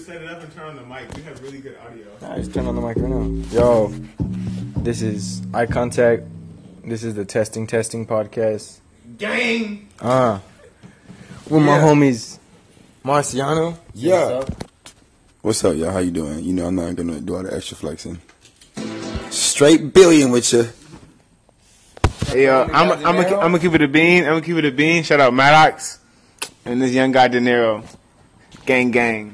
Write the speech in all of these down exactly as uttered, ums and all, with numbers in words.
just set it up and turn on the mic. We have really good audio. Nah, just turn on the mic right now. Yo, this is Eye Contact. This is the Testing Testing podcast. Gang! Uh, with my Yeah. homies, Marciano. Yeah. What's up? What's up, y'all? How you doing? You know I'm not gonna do all the extra flexing. Straight billion with you. Hey, uh, I'm I'm gonna I'm gonna keep it a bean. I'm gonna keep it a bean. Shout out Maddox and this young guy De Niro. Gang, gang.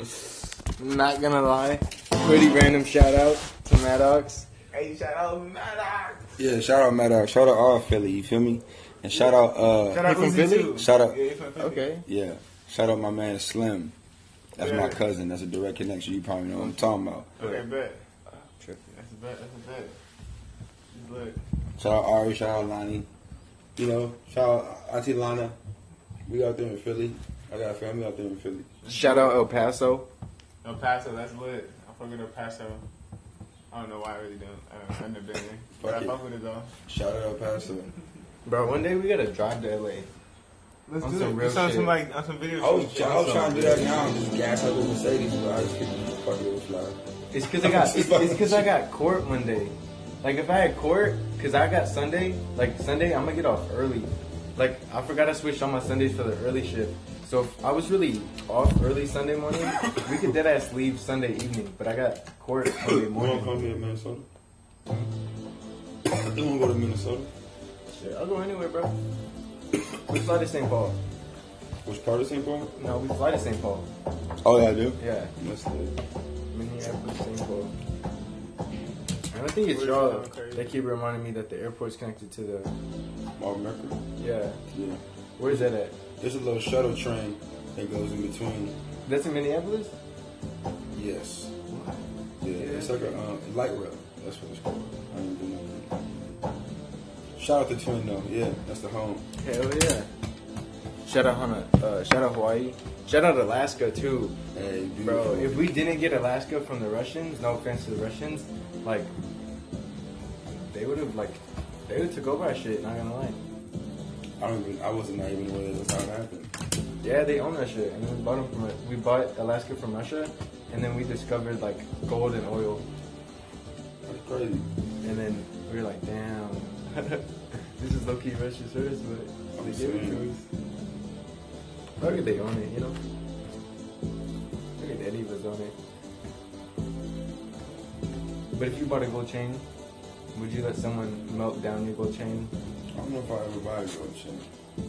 Not gonna lie, pretty random shout out to Maddox. Hey, shout out Maddox. Yeah, shout out Maddox. Shout out all Philly. You feel me? And shout out uh. Shout out from Uzi Philly? too. Shout out. Yeah, he from Philly. Okay. Yeah. Shout out my man Slim. That's Yeah. my cousin. That's a direct connection. You probably know what I'm talking about. Okay, bet. That's a bet. That's a bet. He's lit. Shout out Ari. Shout out Lonnie. You know, shout out Auntie Lana. We out there in Philly. I got a family out there in Philly. Shout out El Paso. El Paso, that's lit. I fuck with El Paso. I don't know why I really don't. I don't, I've never been there. But I Fuck it. fuck with it though. Shout out El Paso. Bro, one day we gotta drive to L A. Let's On do some it. real It's on shit. some like on some video. I was, shit. I was trying to do that now. Just gas up with Mercedes, but I just couldn't fuck it with fly. It's cause I got it's, it's cause I got court one day. Like if I had court, cause I got Sunday. Like Sunday, I'm gonna get off early. Like I forgot I switched on my Sundays for the early shift. So if I was really off early Sunday morning, we could dead ass leave Sunday evening. But I got court Sunday You wanna morning. come here to Minnesota? I do wanna go to Minnesota. Shit, I'll go anywhere, bro. We fly to Saint Paul. Which part of Saint Paul? No, we fly to Saint Paul. Oh yeah, I do. Yeah, That's it. Minneapolis, Saint Paul. And I think it's y'all that keep reminding me that the airport's connected to the. Mark Mercury. Yeah, Yeah. where's that at? There's a little shuttle train that goes in between. That's in Minneapolis. Yes. Yeah. It's like a um, light rail. That's what it's called. I ain't doing nothing. Shout out to Twin though. Yeah, that's the home. Hell yeah! Shout out Hana, uh, shout out Hawaii, shout out Alaska too, Hey, bro. beautiful. If we didn't get Alaska from the Russians, no offense to the Russians, like they would have like they would have took over our shit. Not gonna lie. I don't even. I wasn't not even aware that's how it happened. Yeah, they own that shit, and then we bought them from we bought Alaska from Russia, and then we discovered like gold and oil, That's crazy. and then we were like, damn, this is low key Russia's first, but they gave it to us. Look at they own it, you know. Look at Eddie was on it. But if you bought a gold chain, would you let someone melt down your gold chain? I don't know if I ever buy a gold chain.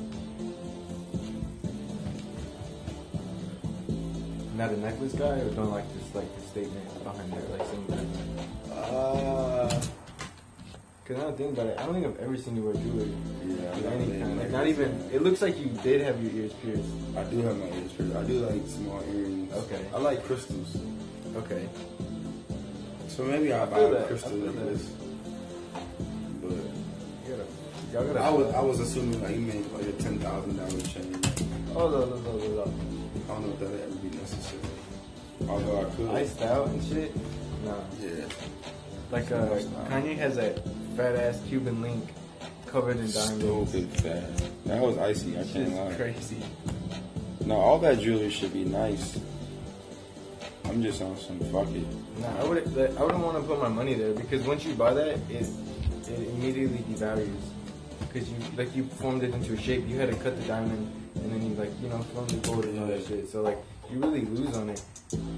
Not a necklace guy, or don't like this like the statement behind it, like something. Uh, Cause I don't think about it. I don't think I've ever seen you wear jewelry. yeah, Of not any really, kind. Like like- not even. It looks like you did have your ears pierced. I do have my ears pierced. I do like small earrings. Okay. I like crystals. Okay. So maybe I'll I buy feel a that. crystal I feel like that. this. But You gotta. Y'all gotta. I was I was assuming like you made like a ten thousand dollar chain. Oh no no no no no. I don't know if that'd ever be necessary. Although I could. Iced out and shit. Nah. Yeah. Like uh, Kanye has that fat ass Cuban link covered in diamonds. Stupid fat. That was icy. I Shit's can't lie. crazy. No, all that jewelry should be nice. I'm just on some fuck it. Nah, I would I wouldn't want to put my money there because once you buy that, it it immediately devalues. Because you like you formed it into a shape. You had to cut the diamond and then you like you know form the gold and all that shit. So like you really lose on it.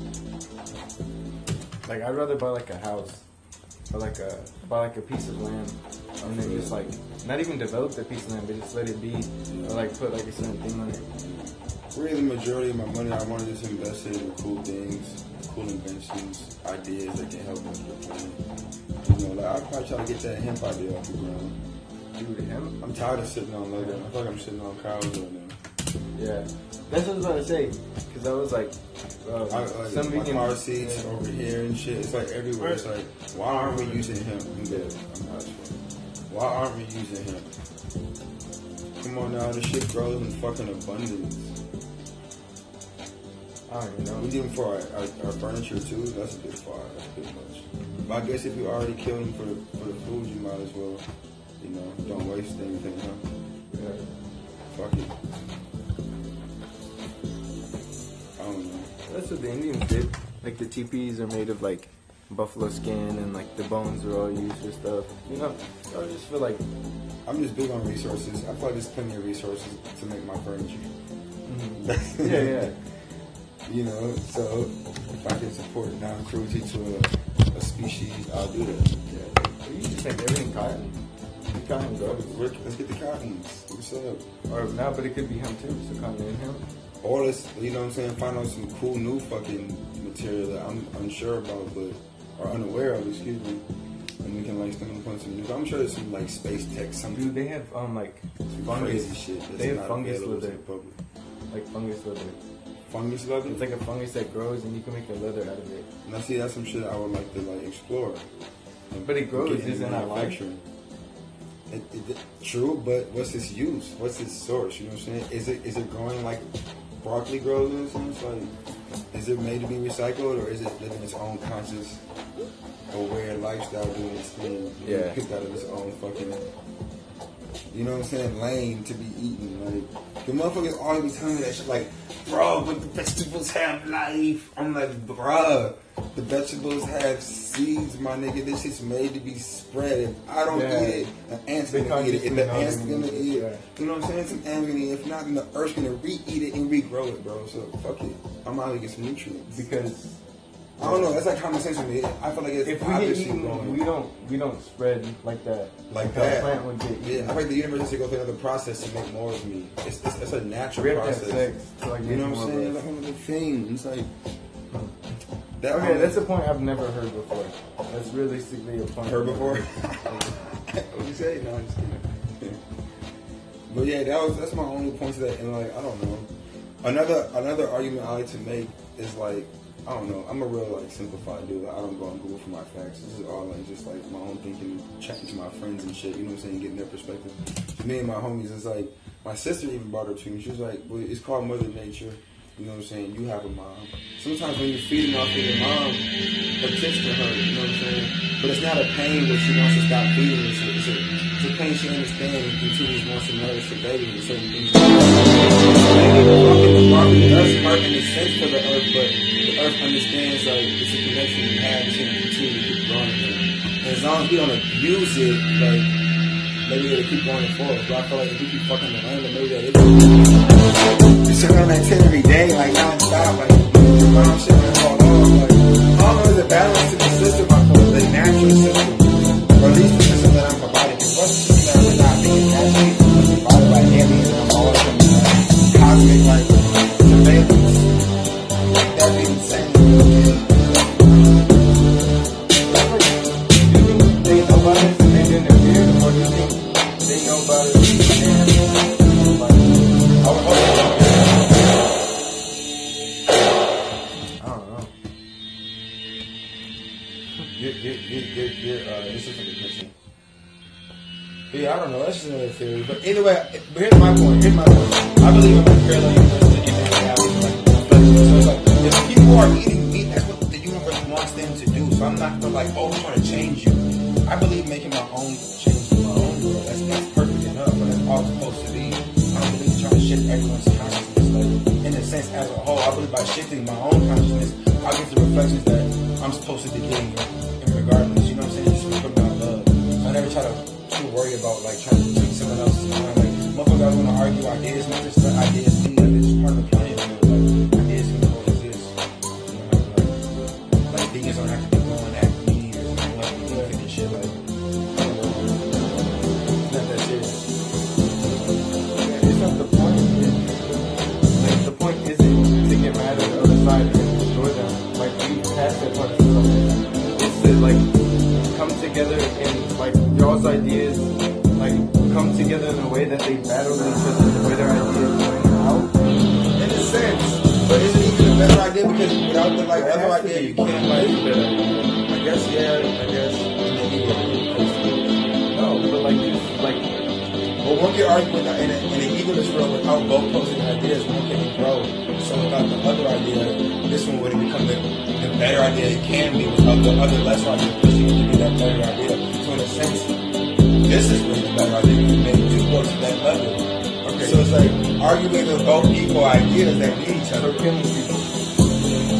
Like I'd rather buy like a house or like a buy like a piece of land and then just like not even develop the piece of land, but just let it be or like put like a certain thing on it. Really, the majority of my money I wanted to invest it in cool things, cool inventions, ideas that can help us the planet. You know, like I'd probably try to get that hemp idea off the ground. Dude, him? I'm tired of sitting on leather. I feel like I'm sitting on cows right now. Yeah, that's what I was about to say. Cause I was like, uh, I, like, some my vegan car seats yeah. over here and shit. It's like everywhere. It's like, why aren't we using hemp? I'm good. I'm not sure. Why aren't we using hemp? Come on now, this shit grows in fucking abundance. I don't even know. We do them for our, our, our furniture too. That's a bit far. That's a bit much. But I guess if you already killed them for the for the food, you might as well, you know, don't waste anything. Huh? Yeah. Fuck it. I don't know. that's what the Indians did. Like the teepees are made of like buffalo skin, and like the bones are all used for stuff. You know, so I just feel like I'm just big on resources. I feel like there's plenty of resources to make my furniture. mm-hmm. yeah, yeah. You know, so if I can support non-cruelty to a, a species, I'll do that. Yeah. You just make everything cotton. Cotton goes. Let's get the cottons. What's up? Or now, but it could be hemp too. So cotton and hemp. Or let's, you know what I'm saying, find out some cool new fucking material that I'm unsure about, but or unaware of, excuse me. And we can like stumble upon some new. I'm sure there's some like space tech, some Dude, they have um like some fungus crazy shit. That's They have not fungus available to leather. the public. Like fungus leather. Fungus leather? It's like a fungus that grows, and you can make a leather out of it. Now see, that's some shit I would like to like explore. But it grows, Get into isn't that like? manufacturing. It, it, true, but what's its use? What's its source? You know what I'm saying? Is it is it growing like broccoli grows in a sense? Like, is it made to be recycled, or is it living its own conscious, aware lifestyle doing its thing? Yeah. Picked out of its own fucking, you know what I'm saying, lane to be eaten. Like, the motherfuckers always be telling me that shit, like, bro, but the vegetables have life. I'm like, bruh, the vegetables have seeds, my nigga. This shit's made to be spread. If I don't Yeah. eat it, the ants They gonna eat it. If the can't ants just gonna eat it, eat it, yeah. you know what I'm saying? Some ants gonna eat it. If not, then the earth's gonna re-eat it and regrow it, bro. So, fuck it. I'm out to get some nutrients. Because I don't know. That's like common sense to me. I feel like it's if we get obviously eaten, going we don't we don't spread like that. like how that. a plant would get eaten. Yeah, I think the universe has to go through another process to make more of me. It's it's, it's a natural We have to have process. sex to like You make know what more I'm of saying? us. That's one of the things. It's like that. Okay, um, that's a point I've never heard before. That's realistically a point. heard I've before. never heard. What you say? No, I'm just kidding. But yeah, that was that's my only point to that. And like, I don't know. Another another argument I like to make is like, I don't know. I'm a real like simplified dude. I don't go on Google for my facts. This is all like just like my own thinking, chatting to my friends and shit. You know what I'm saying? Getting their perspective. Me and my homies, it's like my sister even brought it up to me. She was like, well, "It's called Mother Nature." You know what I'm saying? You have a mom. Sometimes when you're feeding off of your mom, her kids can hurt. You know what I'm saying? But it's not a pain where she wants to stop feeding. It's a, it's a, it's a pain she understands and continues wants to nourish the baby and certain things. Fucking probably us hurt in a sense for the earth, but the earth understands like it's a connection we have. It's going to continue to keep growing. And as long as we don't abuse it, like maybe it'll keep going forward. But I feel like if we keep fucking the land, then maybe that is. You sit on that ten every day, like non-stop, like your mom shit and fall off. Like, I don't know, there's a balance to the system, I feel, the natural system, or at least the system that I'm providing. Because what's the system that I'm not being naturally provided by aliens and I'm all from like, cosmic, like, surveillance. Like, that'd be insane. Do you think they know about it and they interfere, or do you think they know about it and like, I would hope they don't. I don't know. You're, you're, you're, you're, you're, uh, this is a good question. Yeah, I don't know. That's just another theory. But either way, but here's my point. Here's my point. I believe in like parallel universes and even reality. Like, so it's like, if people are eating meat, that's what the universe wants them to do. So I'm not gonna like, oh, I'm trying to change you. I believe making my own change in my own world. That's that's perfect enough. But that's all it's supposed to be. I don't believe trying to shift everyone's consciousness. Like, in a sense, as a whole, I believe by shifting my own consciousness, I get the reflections that I'm supposed to be getting in regardless. You know what I'm saying? Just from my love. So I never try to too worry about like trying to tweak someone else's mind. Like, motherfuckers want to argue ideas, not just let ideas be. Like, it's just part of the plan. You know? Like, ideas can coexist. You know, like, like vegans don't have to be going at meat or something like that and shit. Like, I don't know. It's not that serious. Yeah, it's not the point. It's, like, the point isn't to get mad at the other side and destroy them. Like, we passed that part of something. It's to, like, come together and, like, y'all's ideas, like, come together in a way that they battle each other, the way their ideas going out. In a sense. But is it even a better idea? Because without the, like, other idea, you can't, like, I guess, yeah, I guess. No, but, like, just, like, Well, one can argue with, in, a, in an egoless world without both posing ideas, one can grow. So without the other idea, this one would become the, the better idea it can be without the other lesser idea pushing it to be that better idea. So in a sense, this is really the better idea because maybe two go to that level. Okay. So it's like arguing with both equal ideas that need each other. for killing people.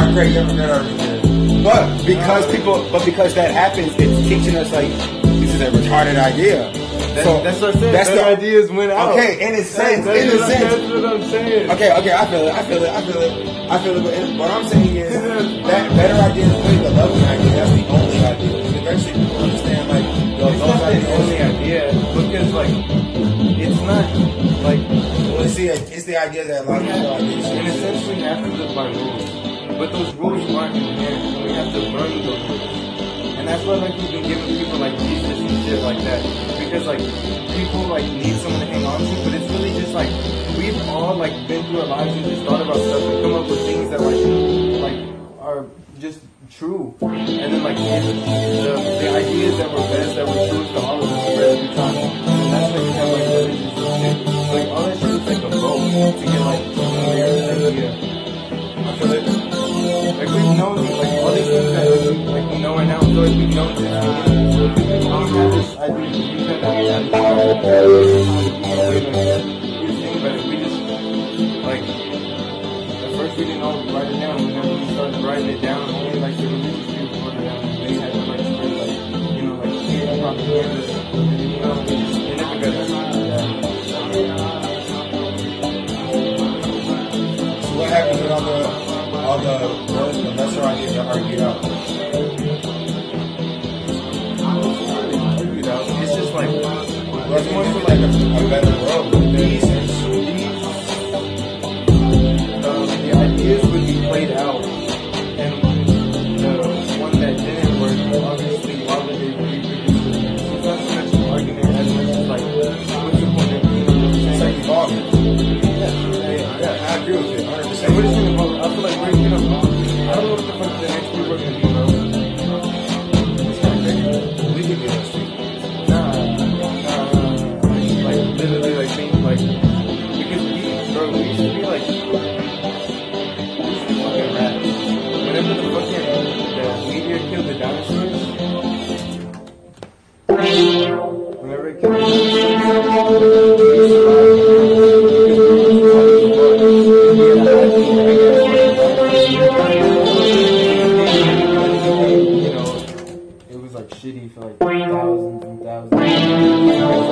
not great, never great argument. But because people, but because that happens, it's teaching us like this is a retarded idea. That's, So, that's what I'm saying. that's Better the- ideas win out. Okay, in a sense, That's, in a what I'm- sense. that's what I'm saying. Okay, okay, I feel it, I feel it, I feel it, I feel it. But what I'm saying is that better ideas play the loving idea. That's the only idea. Because eventually people understand like yo, It's those not the ideas. only idea because like it's not like Well, see, it's the idea that a lot of people ideas. in a sense we have to live by rules, but those rules aren't inherent. And we have to learn those rules, and that's why like we've been giving people like Jesus and shit like that because like people like need someone to hang on to, but it's really just like we've all like been through our lives and just thought about stuff and come up with things that like like are just true, and then like the, the, the ideas that were best that were true to all of us were every time, and that's like kind of like religions and shit. Like all that shit is like a vote to get like a clear idea. I feel it. Like we've known like all these things that like, we, like we know right now, so like we've known this. So if we don't have this idea, we kind of have this thing, but we just like at first we didn't all write it down. And then when we started writing it down, only like the religious people wrote it down. And they had to like spread like you know like clear propaganda. And you know they just they never got that. So what happens when all the all the, the lesser ideas are argued out? It's just like Well, it's more for like a, a better world. these, these um, the ideas would be played out, and the one that didn't work, obviously, why would they reproduce it? So it's not so much an argument as much as like, what's the point of being on the It's like same? evolving. Yeah, Yeah, I agree with it, one hundred and percent. we're just gonna vote. I feel like we're gonna vote. I don't know what the fuck the next people are gonna be, bro. It's kind of crazy. We can get this too. Nah, nah, nah, like literally, like being like, because we, bro, we used to be like, we used to be fucking rats. Whenever the fucking the meteor killed the dinosaurs, whenever it killed the dinosaurs, we survived. You know, it was like shitty for like thousands and thousands.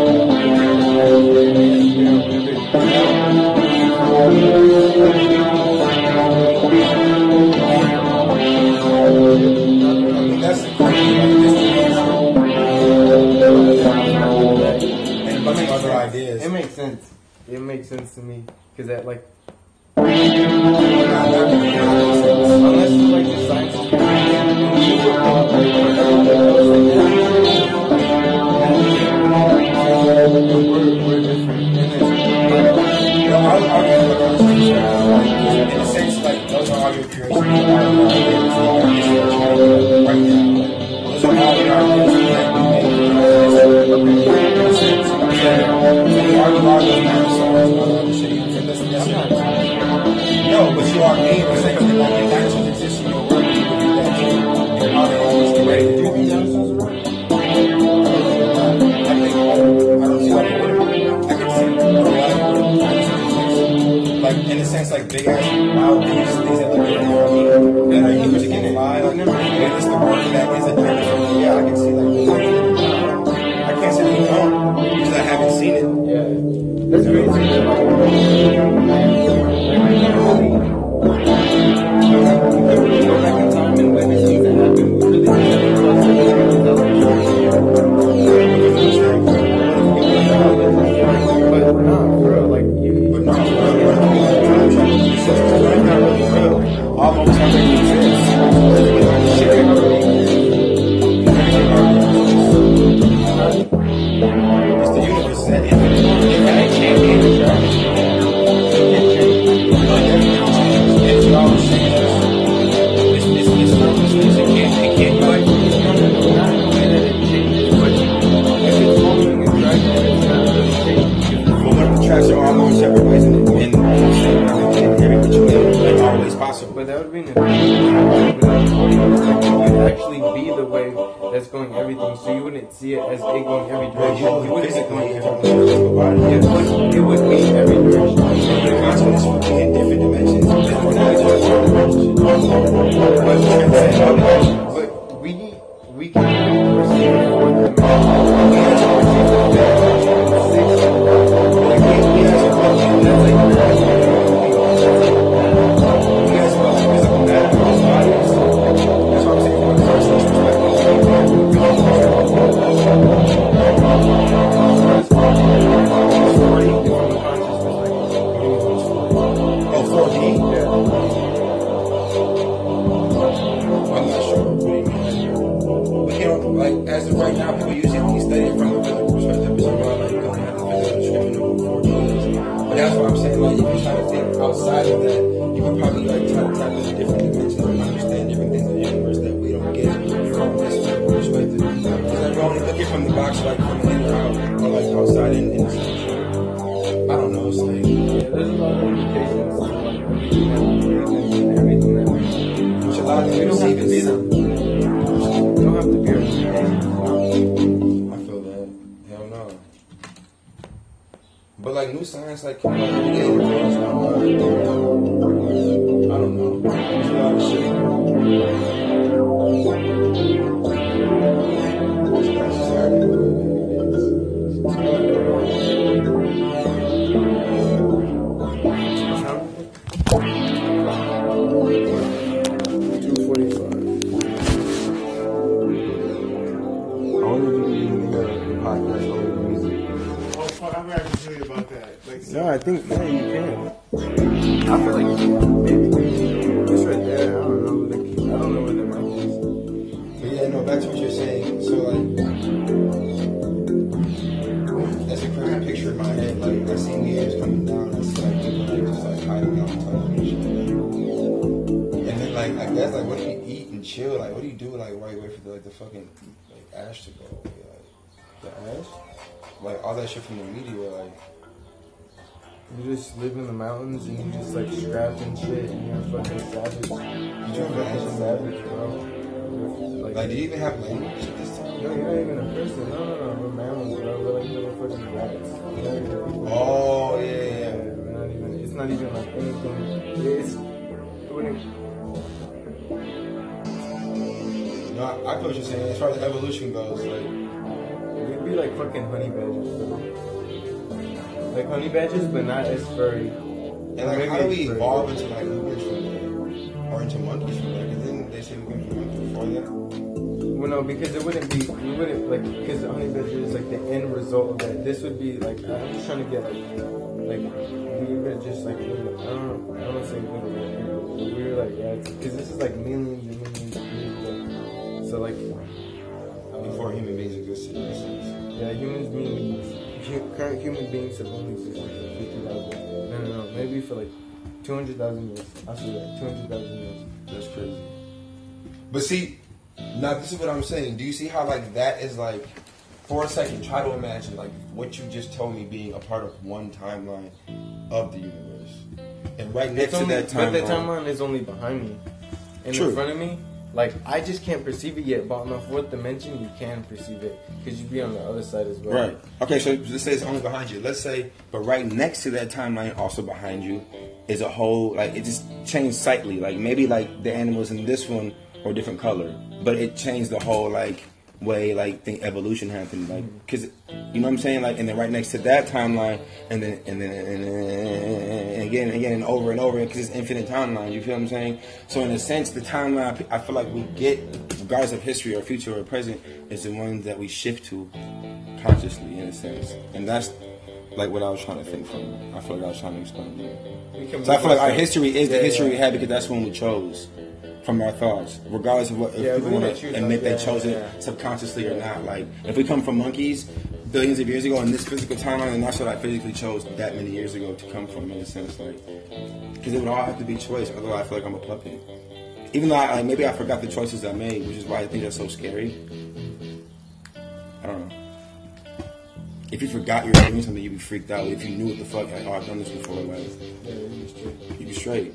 I mean, that's the crazy and a bunch of other ideas. It makes sense. It makes sense to me because that like Not- not really. unless like the science is we're, we're different. And it's, You know, I would argue for those things, like, in a sense, like, those are all your creations. Those are all your ideas, like, our research, like, right now. Those are all your ideas, like, we made. In a sense, I'm saying, so you argue about those dinosaurs and all that other shit, you think that's necessary. No, but you are me, but saying that, like, if dinosaurs exist in your world, you would do that too. And all they always get ready to do these dinosaurs around. I think, I don't see why they wouldn't. I can see why they wouldn't. Like, in a sense, like big ass wild beasts, things that look different from me, that are able to get alive. I've never witnessed the world that is a dinosaur. Yeah, I can see like I can't say they don't because I haven't seen it. yeah, that's crazy. Go back in time and witness things that happen. We really but nah, for real, like you. But no, I'm trying to it's not really real. All those already exist. Shit ain't already. Everything already exists. It's the universe that infinite. And it can't be in the trash. It can't change. Like everything changes. It's always changes. It's it's it's formlessness. It can't it can't like No, no, no, not in the way that it changes, but if it's moving and dragging, it's not really changing. but what if the tracks are all going separate ways and and and every which way like always possible. But that would be an advantage. Like, it would actually be the way that's going everything, so you wouldn't see it as it going every direction. You wouldn't see it going Physically, if every I'm direction. about it. It would, it would be every direction. The consciousness would be in different dimensions. Different dimensions. outside of that, you could probably like try to tap into different dimensions and understand different things in the universe that we don't get from this physical perspective. Because like, we're only looking from the box, like from in or out, or like outside in, in the sense. I don't know. It's like Yeah, there's a lot of limitations to like everything that everything that we do. which a lot of We people don't have to be see them. We don't have to be our I feel that. Hell no. But like new science, like can like we get influenced now. I don't know. There's a lot of shit. That's just happening the way it is. two forty-five. I wonder if you can do a podcast over the music. Oh fuck, I'm gonna tell you about that. Like, No, I think yeah, you can. I feel like maybe it's right there. I don't know. Like, I don't know where the mic is. But yeah, no, back to what you're saying. So like, that's a crazy picture in my head. Like I see mirrors coming down. I see like people like just like hiding out on television. And then like I guess like what do you eat and chill? Like what do you do like while you wait for the like the fucking like ash to go away? Like the ash? Like all that shit from the media, like You just live in the mountains and you just like scrap and shit and you're fucking savage. You're fucking savage, bro. Like, like do you even have language at this time? no, you're not even a person. No, no, no. We're mammals, bro. We're like little fucking rats. We're not even people. Oh yeah, yeah, Yeah, yeah. we're not even. It's not even like anything. It's. It wouldn't. No, I, I feel what you're saying. As far as evolution goes, like We'd be like fucking honey badgers, bro. Like honey badgers, but not as furry. and like how do we evolve into like humans from there? Or into monkeys from there? Because then they say we came from monkeys before that. Well, no, because it wouldn't be. We wouldn't like because the honey badger is like the end result of that. This would be like I'm just trying to get like like we were just like little, I don't know. I don't want to say little rat people, but we were like rats because this is like millions and millions of years ago. So like. Before human beings existed. in a sense. Yeah, humans being hu- current human beings have only existed for fifty thousand. No, no, no. Maybe for like two hundred thousand years. I'll say that two hundred thousand years. That's crazy. But see, now this is what I'm saying. Do you see how like that is like? For a second, try to imagine like what you just told me being a part of one timeline of the universe, and right next It's only, to that but the timeline. timeline is only behind me, and True. in front of me. Like I just can't perceive it yet, but on the fourth dimension, you can perceive it because you'd be on the other side as well. Right. Okay, so let's say it's only behind you. Let's say, but right next to that timeline, also behind you, is a whole, like, it just changed slightly. Like, maybe, like, the animals in this one are different color, but it changed the whole, like, way, like, the evolution happened. Like, because, you know what I'm saying? Like, and then right next to that timeline, and then, and then, and then, and again, and again, and over and over, because it's infinite timeline. You feel what I'm saying? So, in a sense, the timeline, I feel like we get, regardless of history or future or present, is the one that we shift to consciously, in a sense. And that's like what I was trying to think from. I feel like I was trying to explain. We can So I feel like our history is Yeah, the history yeah. we had because that's when we chose from our thoughts, regardless of what if Yeah, people we want didn't to choose admit that. they chose Yeah, it yeah. subconsciously or not. Like if we come from monkeys billions of years ago in this physical timeline, and that's what I physically chose that many years ago to come from, in a sense, like because it would all have to be choice. Otherwise, I feel like I'm a puppet. Even though I, like, maybe I forgot the choices I made, which is why I think that's so scary. I don't know. If you forgot you were doing something, you'd be freaked out. If you knew what the fuck, like, oh, I've done this before, like, Yeah, you'd be straight. you'd be straight.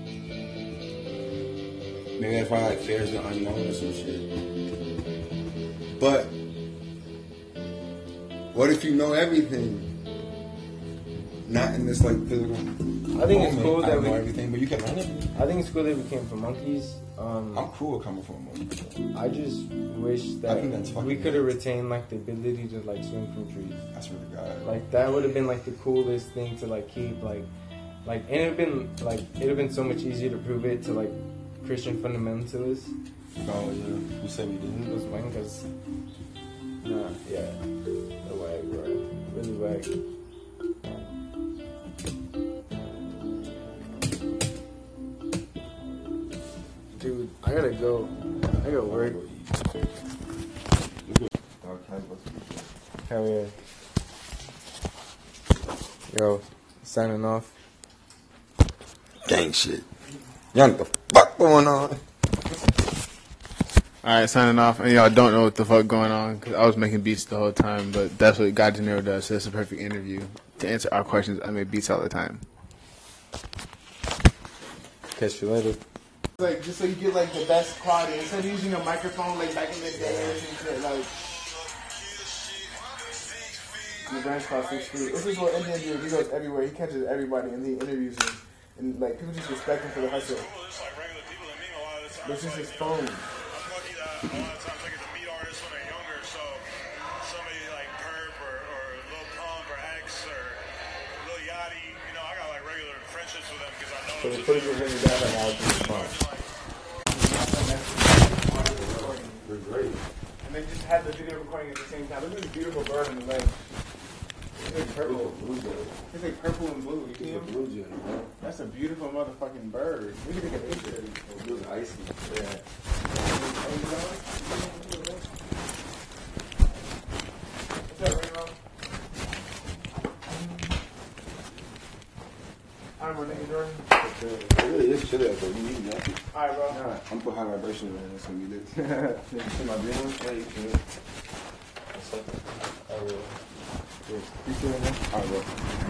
Maybe that's why like fear is the unknown or some shit. But what if you know everything? Not in this like physical. I think it's moment. cool I that don't know we. everything, but you can learn everything. I think it's cool that we came from monkeys. Um, I'm cool with coming from a monkey. I just wish I that think that's fucking we could have retained like the ability to like swing from trees. I swear to God. Like that would have been like the coolest thing to like keep like, like and it'd been like it'd have been so much easier to prove it to like Christian fundamentalists. Oh yeah. Who said we didn't? Those wankers. Nah, yeah, the wag, bro, really wag. Dude, I gotta go. I gotta work. Hell yeah. Yo, signing off. gang shit. Y'all know what the fuck going on? Alright, signing off. And y'all don't know what the fuck going on because I was making beats the whole time, but that's what God De Niro does. So it's a perfect interview to answer our questions. I make beats all the time. Catch you later. Like, just so you get like the best quality instead of using a microphone like back in the day and shit, like. The brand's called Six Feet. This is what Indian dude. He goes everywhere. He catches everybody and he interviews them. And like people just respect him for the hustle. It's just his phone. A lot of times I get to meet artists when they're younger, so somebody like Perp or, or Lil Pump or X or Lil Yachty, you know, I got like regular friendships with them because I know So them. the footage was really bad right now. It's fun. We're great. And they just had the video recording at the same time. Look at this beautiful bird in the leg. It's like purple. It's like purple and blue. You see him? Blue jay, bro. That's a beautiful motherfucking bird. We can take a picture. Oh, blue's icy. Yeah. What's up, Remo? Alright, my nigga Jordan. It really is chilly out there. You need that. Alright, bro. Nah, I'm put high vibration in it. It's gonna be lit. See my green one? Yeah, you can. What's up? I will. Yeah. You feeling that? Alright, bro.